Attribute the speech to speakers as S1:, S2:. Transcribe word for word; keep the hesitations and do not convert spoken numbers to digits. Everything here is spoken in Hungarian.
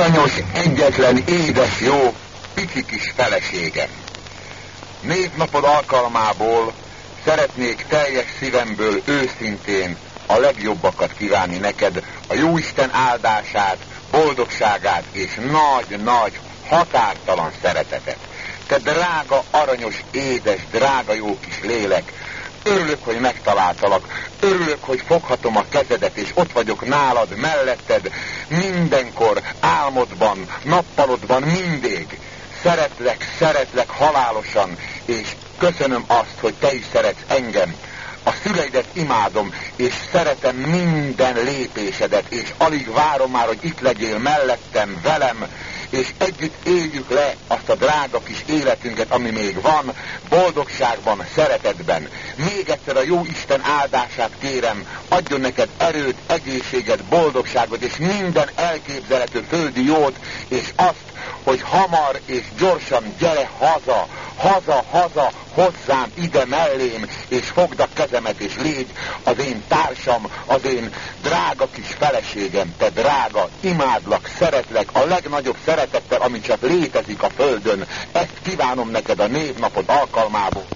S1: aranyos, egyetlen, édes, jó, pici kis feleségem. Névnapod alkalmából szeretnék teljes szívemből őszintén a legjobbakat kívánni neked, a Jóisten áldását, boldogságát és nagy-nagy, határtalan szeretetet. Te drága, aranyos, édes, drága jó kis lélek, örülök, hogy megtaláltalak, örülök, hogy foghatom a kezedet, és ott vagyok nálad, melletted, mindenkor, álmodban, nappalodban, mindig. Szeretlek, szeretlek halálosan, és köszönöm azt, hogy te is szeretsz engem. A szüleidet imádom, és szeretem minden lépésedet, és alig várom már, hogy itt legyél mellettem, velem, és együtt éljük le azt a drága kis életünket, ami még van, boldogságban, szeretetben. Még egyszer a jó Isten áldását kérem, adjon neked erőt, egészséget, boldogságot, és minden elképzelhető földi jót, és azt, hogy hamar és gyorsan gyere haza, haza, haza, hozzám, ide mellém, és fogd a kezemet, és légy az én társam, az én drága kis feleségem, te drága, imádlak, szeretlek, a legnagyobb szeretettel, ami csak létezik a földön. Ezt kívánom neked a névnapod alkalmából.